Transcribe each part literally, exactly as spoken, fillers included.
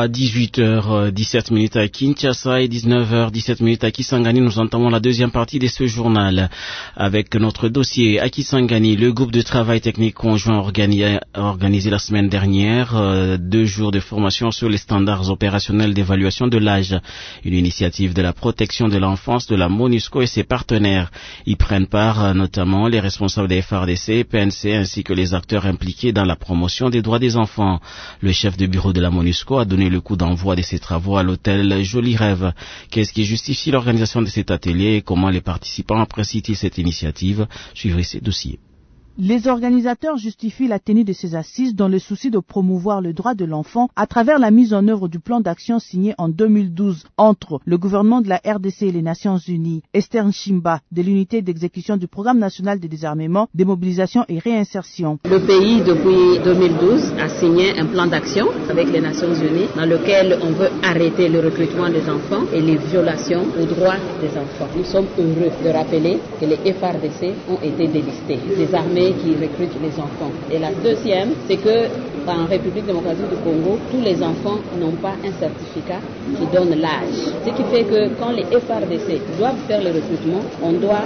À dix-huit heures dix-sept à Kinshasa et dix-neuf heures dix-sept à Kisangani, nous entamons la deuxième partie de ce journal avec notre dossier à Kisangani. Le groupe de travail technique conjoint organisé, organisé la semaine dernière euh, deux jours de formation sur les standards opérationnels d'évaluation de l'âge, une initiative de la protection de l'enfance de la MONUSCO et ses partenaires. Y prennent part euh, notamment les responsables des F A R D C, P N C ainsi que les acteurs impliqués dans la promotion des droits des enfants. Le chef de bureau de la MONUSCO a donné le coup d'envoi de ces travaux à l'hôtel Joli Rêve. Qu'est-ce qui justifie l'organisation de cet atelier et comment les participants apprécient-ils cette initiative? Suivrez ces dossiers. Les organisateurs justifient la tenue de ces assises dans le souci de promouvoir le droit de l'enfant à travers la mise en œuvre du plan d'action signé en deux mille douze entre le gouvernement de la R D C et les Nations Unies. Esther Nchimba, de l'unité d'exécution du programme national de désarmement, démobilisation et réinsertion. Le pays, depuis deux mille douze, a signé un plan d'action avec les Nations Unies dans lequel on veut arrêter le recrutement des enfants et les violations aux droits des enfants. Nous sommes heureux de rappeler que les F A R D C ont été délistés, des armées qui recrutent les enfants. Et la deuxième, c'est que en République démocratique du Congo, tous les enfants n'ont pas un certificat qui donne l'âge. Ce qui fait que quand les F A R D C doivent faire le recrutement, on doit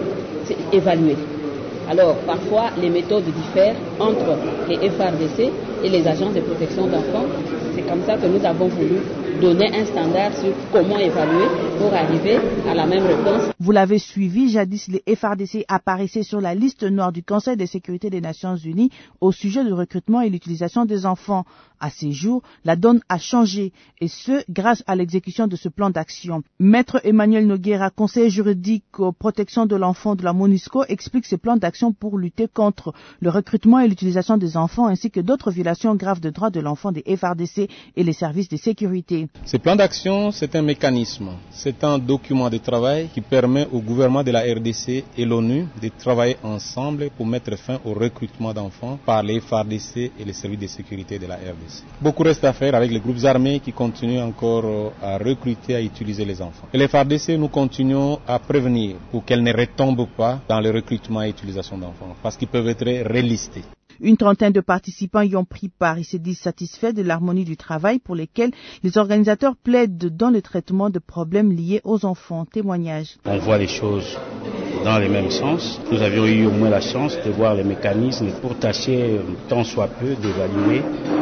évaluer. Alors, parfois, les méthodes diffèrent entre les F A R D C et les agences de protection d'enfants. C'est comme ça que nous avons voulu donner un standard sur comment évaluer pour arriver à la même réponse. Vous l'avez suivi, jadis les F A R D C apparaissaient sur la liste noire du Conseil de sécurité des Nations Unies au sujet du recrutement et l'utilisation des enfants. À ces jours, la donne a changé, et ce, grâce à l'exécution de ce plan d'action. Maître Emmanuel Noguera, conseiller juridique aux protections de l'enfant de la MONUSCO, explique ce plan d'action pour lutter contre le recrutement et l'utilisation des enfants ainsi que d'autres violations graves de droits de l'enfant des F A R D C et les services de sécurité. Ce plan d'action, c'est un mécanisme, c'est un document de travail qui permet au gouvernement de la R D C et l'ONU de travailler ensemble pour mettre fin au recrutement d'enfants par les F A R D C et les services de sécurité de la R D C. Beaucoup reste à faire avec les groupes armés qui continuent encore à recruter, à utiliser les enfants. Et les F A R D C, nous continuons à prévenir pour qu'elles ne retombent pas dans le recrutement et l'utilisation d'enfants, parce qu'ils peuvent être relistés. Une trentaine de participants y ont pris part et se disent satisfaits de l'harmonie du travail pour lesquels les organisateurs plaident dans le traitement de problèmes liés aux enfants. Témoignage. On voit les choses dans le même sens. Nous avions eu au moins la chance de voir les mécanismes pour tâcher tant soit peu d'évaluer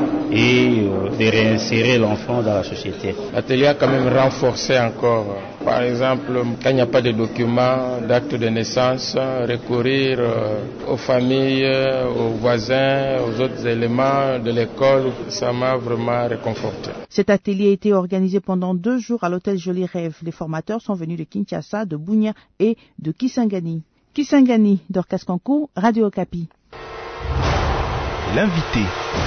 et euh, de réinsérer l'enfant dans la société. L'atelier a quand même renforcé encore. Par exemple, quand il n'y a pas de documents, d'actes de naissance, recourir euh, aux familles, aux voisins, aux autres éléments de l'école, ça m'a vraiment réconforté. Cet atelier a été organisé pendant deux jours à l'hôtel Joli Rêve. Les formateurs sont venus de Kinshasa, de Bunia et de Kisangani. Kisangani, Dorcas Kankou, Radio Okapi. L'invité.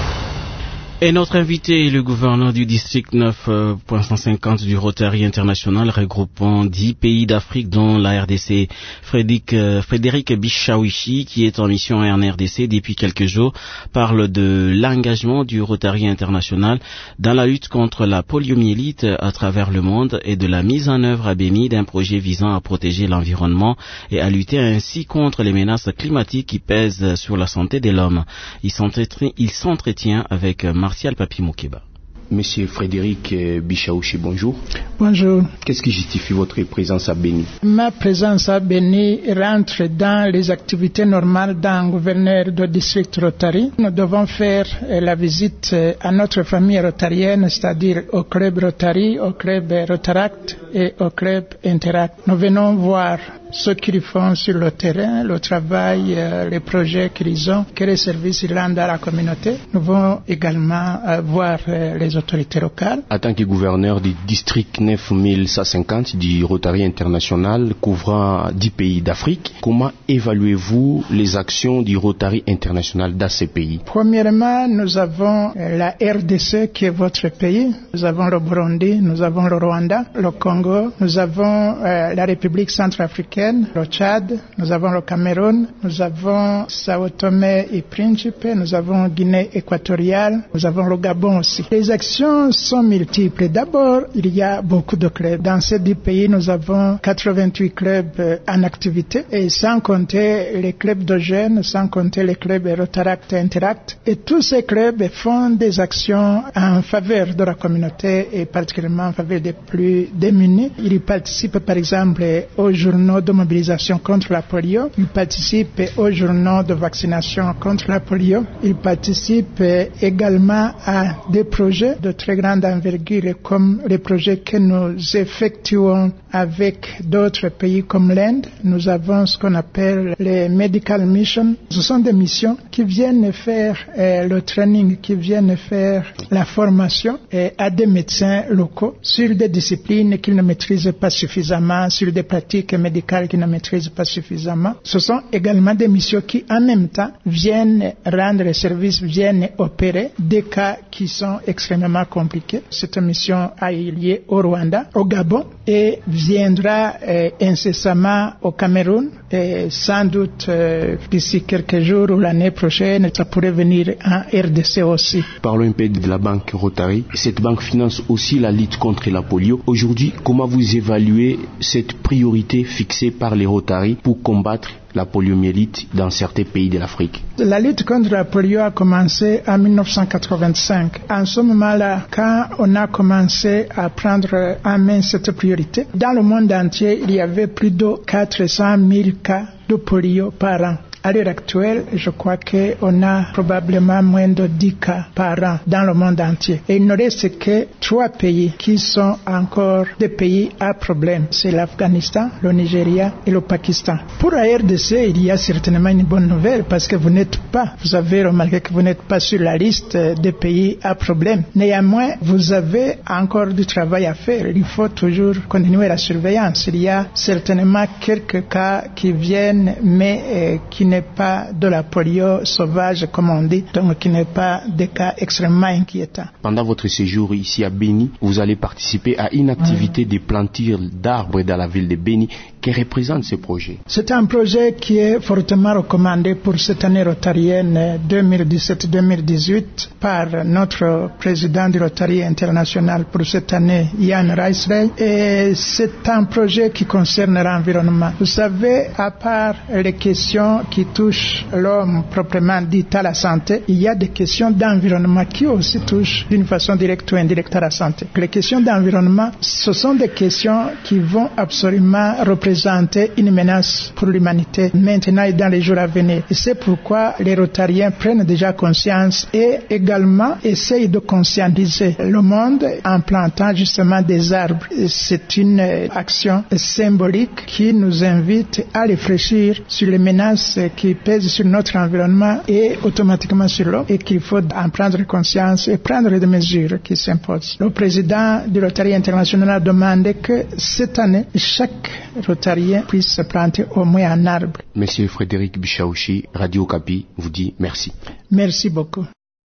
Et notre invité est le gouverneur du district neuf point cent cinquante du Rotary International regroupant dix pays d'Afrique dont la R D C. Frédéric, euh, Frédéric Bichawichi, qui est en mission en R D C depuis quelques jours, parle de l'engagement du Rotary International dans la lutte contre la poliomyélite à travers le monde et de la mise en œuvre à Béni d'un projet visant à protéger l'environnement et à lutter ainsi contre les menaces climatiques qui pèsent sur la santé de l'homme. Il s'entretient, il s'entretient avec Martial Papi Moukeba. Monsieur Frédéric Bichawichi, bonjour. Bonjour. Qu'est-ce qui justifie votre présence à Béni? Ma présence à Béni rentre dans les activités normales d'un gouverneur de district Rotary. Nous devons faire la visite à notre famille rotarienne, c'est-à-dire au club Rotary, au club Rotaract et au club Interact. Nous venons voir ce qu'ils font sur le terrain, le travail, euh, les projets qu'ils ont, quels services ils rendent à la communauté. Nous allons également euh, voir euh, les autorités locales. En tant que gouverneur du district neuf mille cent cinquante du Rotary International couvrant dix pays d'Afrique, comment évaluez-vous les actions du Rotary International dans ces pays? Premièrement, nous avons euh, la R D C qui est votre pays. Nous avons le Burundi, nous avons le Rwanda, le Congo, nous avons euh, la République centrafricaine, le Tchad, nous avons le Cameroun, nous avons Sao Tomé et Principe, nous avons Guinée équatoriale, nous avons le Gabon aussi. Les actions sont multiples. D'abord, il y a beaucoup de clubs. Dans ces dix pays, nous avons quatre-vingt-huit clubs en activité, et sans compter les clubs de jeunes, sans compter les clubs Rotaract et Interact. Et tous ces clubs font des actions en faveur de la communauté et particulièrement en faveur des plus démunis. Ils participent par exemple aux journaux de mobilisation contre la polio. Ils participent aux journaux de vaccination contre la polio. Ils participent également à des projets de très grande envergure comme les projets que nous effectuons avec d'autres pays comme l'Inde. Nous avons ce qu'on appelle les Medical Missions. Ce sont des missions qui viennent faire euh, le training, qui viennent faire la formation euh, à des médecins locaux sur des disciplines qu'ils ne maîtrisent pas suffisamment, sur des pratiques médicales qu'ils ne maîtrisent pas suffisamment. Ce sont également des missions qui, en même temps, viennent rendre le service, viennent opérer des cas qui sont extrêmement compliqués. Cette mission a eu lieu au Rwanda, au Gabon, et viendra euh, incessamment au Cameroun, et sans doute euh, d'ici quelques jours ou l'année prochaine, ça pourrait venir en R D C aussi. Parlons un peu de la banque Rotary. Cette banque finance aussi la lutte contre la polio. Aujourd'hui, comment vous évaluez cette priorité fixée par les Rotary pour combattre la poliomyélite dans certains pays de l'Afrique? La lutte contre la polio a commencé en mille neuf cent quatre-vingt-cinq. En ce moment-là, quand on a commencé à prendre en main cette priorité, dans le monde entier, il y avait plus de quatre cent mille cas de polio par an. À l'heure actuelle, je crois qu'on a probablement moins de dix cas par an dans le monde entier. Et il ne reste que trois pays qui sont encore des pays à problème. C'est l'Afghanistan, le Nigeria et le Pakistan. Pour la R D C, il y a certainement une bonne nouvelle parce que vous n'êtes pas, vous avez remarqué que vous n'êtes pas sur la liste des pays à problème. Néanmoins, vous avez encore du travail à faire. Il faut toujours continuer la surveillance. Il y a certainement quelques cas qui viennent, mais euh, qui n'est pas de la polio sauvage, comme on dit, donc qui n'est pas des cas extrêmement inquiétants. Pendant votre séjour ici à Béni, vous allez participer à une activité mmh. de planture d'arbres dans la ville de Béni. Que représente ce projet? C'est un projet qui est fortement recommandé pour cette année rotarienne deux mille dix-sept deux mille dix-huit par notre président du Rotary International pour cette année, Yann Reisrey. Et c'est un projet qui concerne l'environnement. Vous savez, à part les questions qui touchent l'homme proprement dit à la santé, il y a des questions d'environnement qui aussi touchent d'une façon directe ou indirecte à la santé. Les questions d'environnement, ce sont des questions qui vont absolument représenter une menace pour l'humanité maintenant et dans les jours à venir. Et c'est pourquoi les Rotariens prennent déjà conscience et également essayent de conscientiser le monde en plantant justement des arbres. Et c'est une action symbolique qui nous invite à réfléchir sur les menaces qui pèsent sur notre environnement et automatiquement sur l'eau, et qu'il faut en prendre conscience et prendre des mesures qui s'imposent. Le président du Rotary International a demandé que cette année, chaque Rotarien puisse planter au moins un arbre. Monsieur Frédéric Bichaouchi, Radio Okapi vous dit merci. Merci beaucoup.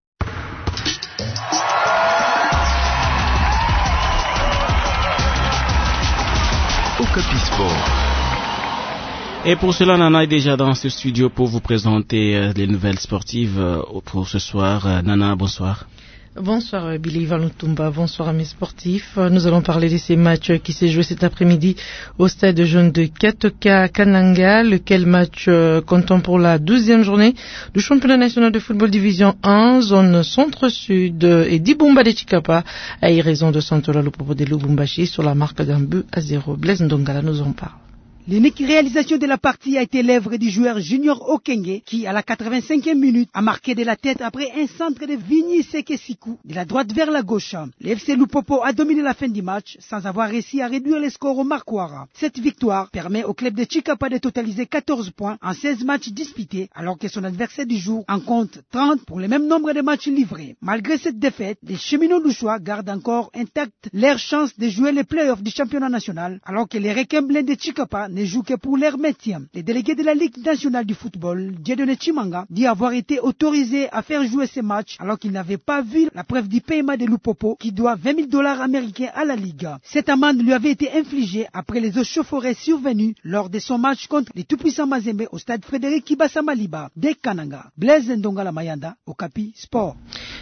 Okapi Sport. Et pour cela, Nana est déjà dans ce studio pour vous présenter euh, les nouvelles sportives euh, pour ce soir. Euh, Nana, bonsoir. Bonsoir Billy Valutumba, bonsoir à mes sportifs. Nous allons parler de ces matchs qui s'est joué cet après-midi au stade jeune de Katoka Kananga, lequel match euh, comptant pour la douzième journée du championnat national de football division un, zone centre-sud, et d'Ibumba de Chikapa a eu raison de Santola Lupopo de Lubumbashi sur la marque d'un but à zéro. Blaise Ndongala nous en parle. L'unique réalisation de la partie a été l'œuvre du joueur Junior Okenge qui, à la quatre-vingt-cinquième minute, a marqué de la tête après un centre de Vigny Sekesiku de la droite vers la gauche. Le F C Lupopo a dominé la fin du match sans avoir réussi à réduire les scores au Marquara. Cette victoire permet au club de Chikapa de totaliser quatorze points en seize matchs disputés, alors que son adversaire du jour en compte trente pour le même nombre de matchs livrés. Malgré cette défaite, les cheminots louchois gardent encore intacte leur chance de jouer les playoffs du championnat national, alors que les requins blancs de Chikapa ne jouent que pour leur maintien. Le délégué de la Ligue nationale du football, Dieudonné Chimanga, dit avoir été autorisé à faire jouer ces matchs alors qu'il n'avait pas vu la preuve du paiement de Lupopo qui doit vingt mille dollars américains à la Ligue. Cette amende lui avait été infligée après les échauffourées survenues lors de son match contre les tout-puissants Mazembe au stade Frédéric Kibasa Maliba de Kananga. Blaise Ndongala Mayanda, Okapi Sport.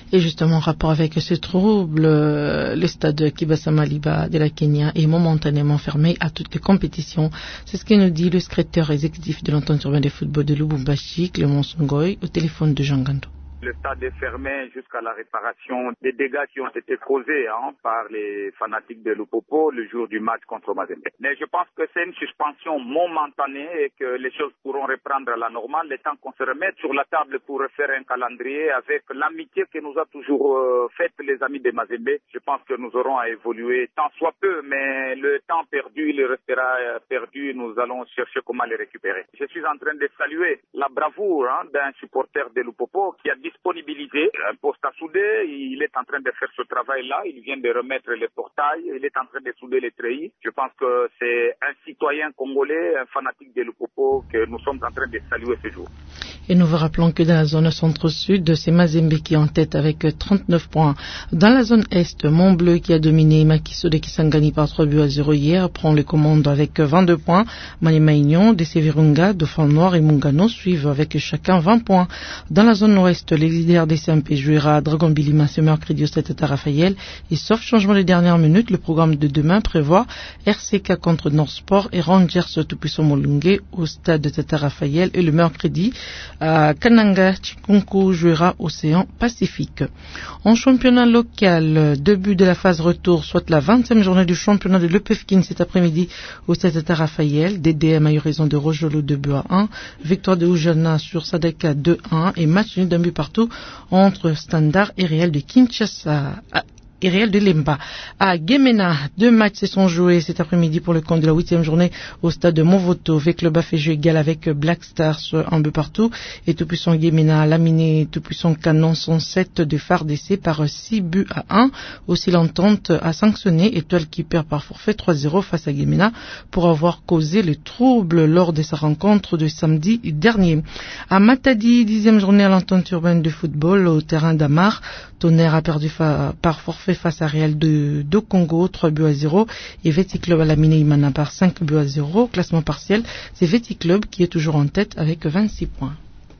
Et justement, en rapport avec ce trouble, le stade Kibasa Maliba de la Kenya est momentanément fermé à toutes les compétitions. C'est ce que nous dit le secrétaire exécutif de l'entente urbaine de football de Lubumbashi, Clément Songoy, au téléphone de Jean Gando. Le stade est fermé jusqu'à la réparation des dégâts qui ont été causés hein, par les fanatiques de Lupopo le jour du match contre Mazembe. Mais je pense que c'est une suspension momentanée et que les choses pourront reprendre à la normale, le temps qu'on se remette sur la table pour refaire un calendrier avec l'amitié que nous a toujours euh, faite les amis de Mazembe. Je pense que nous aurons à évoluer tant soit peu, mais le temps perdu, il restera perdu. Nous allons chercher comment les récupérer. Je suis en train de saluer la bravoure hein, d'un supporter de Lupopo qui a disponibiliser un poste à souder, il est en train de faire ce travail-là, il vient de remettre les portails, il est en train de souder les treillis. Je pense que c'est un citoyen congolais, un fanatique de Lupopo que nous sommes en train de saluer ce jour. Et nous vous rappelons que dans la zone centre-sud, c'est Mazembe qui est en tête avec trente-neuf points. Dans la zone est, Montbleu qui a dominé Makiso de Kisangani par trois buts à zéro hier prend les commandes avec vingt-deux points. Manimaignon, D C Virunga, Dauphin Noir et Mungano suivent avec chacun vingt points. Dans la zone ouest, les leaders des C M P jouera à Dragon Bilima ce mercredi au stade Tata Raphaël. Et sauf changement de dernière minute, le programme de demain prévoit R C K contre Nord Sport et Rangers Tupuiso Molunge au stade Tata Raphaël. Et le mercredi, à Kananga, Chikunku jouera Océan Pacifique. En championnat local, début de la phase retour, soit la vingtième journée du championnat de l'Epefkin cet après-midi au stade Tata Raphaël. D D M a eu raison de Rojolo deux buts à un. Victoire de Oujana sur Sadeka deux un et match nul d'un but partout entre Standard et Real de Kinshasa. Et Real de Lemba. À Gemena, deux matchs se sont joués cet après-midi pour le compte de la huitième journée au stade de Movoto. V-Club a fait jeu égal avec Black Stars un peu partout. Et tout-puissant Gemena a laminé tout-puissant Canon cent sept de F A R D C par six buts à un. Aussi l'entente a sanctionné Étoile qui perd par forfait trois zéro face à Gemena pour avoir causé le trouble lors de sa rencontre de samedi dernier. À Matadi, dixième journée à l'entente urbaine de football au terrain d'Amar. Tonnerre a perdu fa- par forfait face à Real de, de Congo, trois buts à zéro. Et Veti Club a laminé Imana par cinq buts à zéro. Classement partiel, c'est Veti Club qui est toujours en tête avec vingt-six points.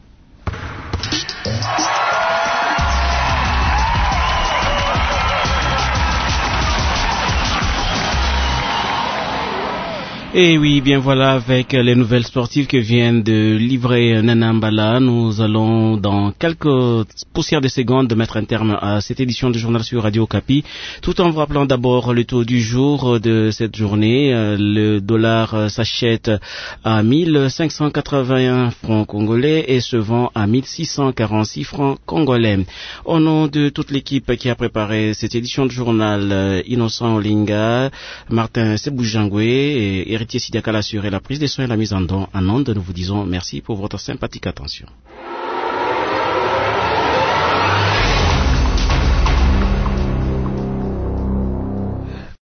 Et oui, bien voilà, avec les nouvelles sportives que vient de livrer Nana Mbala, nous allons dans quelques poussières de secondes mettre un terme à cette édition du journal sur Radio Okapi, tout en vous rappelant d'abord le taux du jour de cette journée. Le dollar s'achète à mille cinq cent quatre-vingt-un francs congolais et se vend à mille six cent quarante-six francs congolais. Au nom de toute l'équipe qui a préparé cette édition du journal, Innocent Olinga, Martin Seboujangwe et Héritier Sidiakala assurer la prise des soins et la mise en don en onde. Nous vous disons merci pour votre sympathique attention.